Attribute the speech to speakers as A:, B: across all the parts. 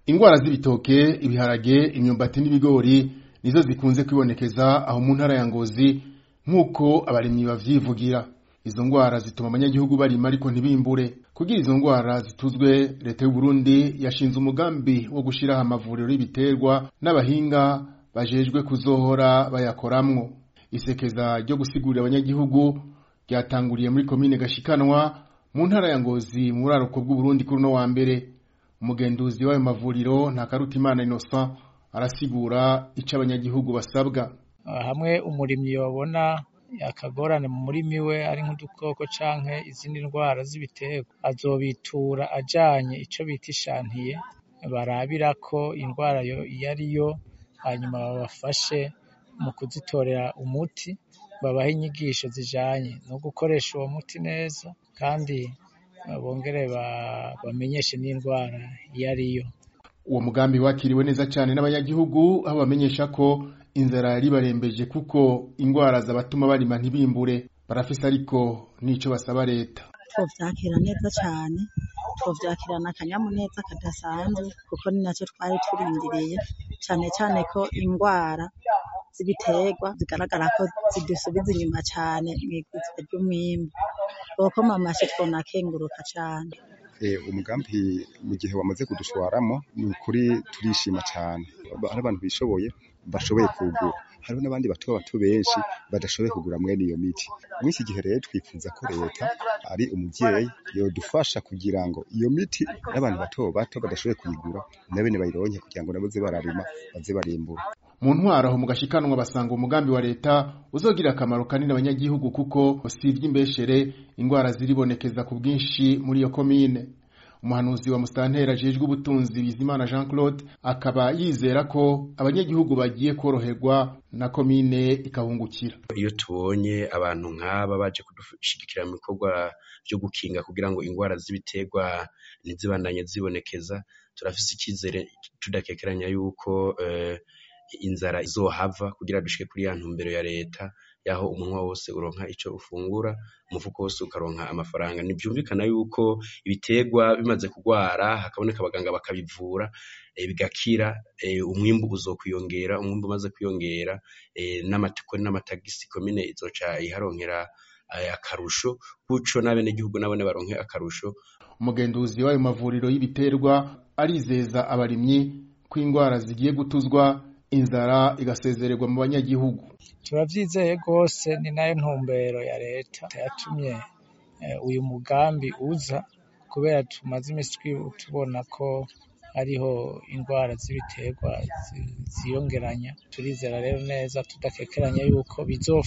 A: Ingwara z'ibitoke, ibiharage, imyumbati n'ibigori nizo zikunze kwibonekeza aho mu ntara ya Ngozi nk'uko abarimyi bavyivugira. Izo ngwara zituma abanyagihugu barima ariko ntibimbure. Kugira izo ngwara zituzwe, leta y'u Burundi yashinze umugambi wo gushiraho amavuriro y'ibiterwa n'abahinga bajejwe kuzohora bayakoramwo. Isekeza ryo gusigurira abanyagihugu ryatanguriye muri komine Gashikanwa mu ntara ya Ngozi mu buraruko bw'u Burundi kuri no wa mbere. Umugenduzi w'ayo mavuriro Ntakarutimana Innocent arasigura ico abanyagihugu basabwa.
B: Hamwe umurimyi babona akagorane mu murimi we ari nk'udukoko canke izindi ndwara z'ibiterwa, azobitura ajanye ico bita ishantiye barabirako indwara iyo ariyo, hanyuma babafashe mu kuzitorera umuti, babahe inyigisho zijanye no gukoresha uwo muti neza, kandi bongere bamenyeshe n'indwara iyo ariyo.
A: Uwo mugambi wakiriwe neza cyane n'abanyagihugu, aho bamenyesha ko inzara yari barembeje kuko ingwara zabatuma barima ntibimbure. Barafise ariko nico basaba leta.
C: Twovyakira neza cyane, twovyakirana akanyamuneza kadasanzwe kuko ni naco twari turindiriye, cyane cyane ko ingwara z'ibiterwa zigaragara ko zidusubiza inyuma cyane mw'igwizwa ry'umwimbu. Bokoma amashi twonakenguruka cyane.
D: Umugambi mu gihe wamaze kudushwaramo ni ukuri turishima cyane. Hari abantu bishoboye bashoboye kugura, hariho n'abandi bato benshi badashoboye kugura mwene iyo miti. Muri iki gihe rero twifuza ko leta ari umuvyeyi yodufasha kugira ngo iyo miti n'abantu bato badashoboye kuyigura nabene bayironke kugira ngo nabo bararima baze barimbura.
A: Mu ntwaro aho mu Gashikanwa basanga umugambi wa leta uzogira akamaro kanini abanyagihugu kuko usivye imbeshere ingwara ziribonekeza ku bwinshi muri iyo komine. Umuhanuzi wa Mustantera ajejwe ubutunzi Bizimana Jean Claude akaba yizera ko abanyagihugu bagiye koroherwa na komine ikahungukira.
E: Iyo tubonye abantu nk'aba baje kudushigikira mu bikorwa byo gukinga kugira ngo ingwara z'ibiterwa ntizibandanye zibonekeza, turafise ikizere tudakekeranya yuko inzara izohava kugira dushike kuri ya ntumbero ya leta yaho umunwa wose uronka ico ufungura, umufuko wose ukaronka amafaranga. Nivyumvikana yuko ibiterwa bimaze kugwara hakaboneka abaganga bakabivura bigakira, umwimbu uzokwiyongera. Umwimbu umaze kwiyongera, n'amatagisi komine izoca iharonkera akarusho, kuco n'abene gihugu nabone baronke akarusho.
A: Umugenduzi w'ayo mavuriro y'ibiterwa arizeza abarimyi ko ingwara zigiye gutuzwa, inzara igasezererwa mu banyagihugu.
B: Turavyizeye gose, ni nayo ntumbero ya leta yatumye uyu mugambi uza, kubera tumaze imisi tubona ko hariho indwara z'ibiterwa ziyongeranya. Turizera rero neza tudakekeranya yuko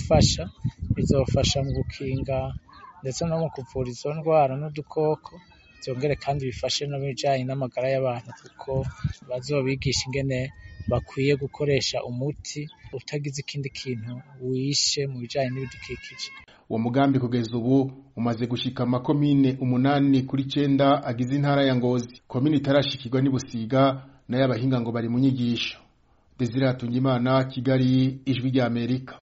B: bizofasha mu gukinga ndetse no mu kuvura izo ndwara n'udukoko, byongere kandi bifashe no bijanye n'amagara y'abantu kuko bazobigisha ingene bakwiye gukoresha umuti utagize ikindi kintu wishe mu bijanye n'ibidukikije.
A: Uwo mugambi kugeza ubu umaze gushika amakomine 8 kuri 9 agize intara ya Ngozi. Komine itarashikirwa n'Ibusiga n'ayabahinga ngo bari mu nyigisho. Desire Hatungimana, Kigali, Ijwi ry'Amerika.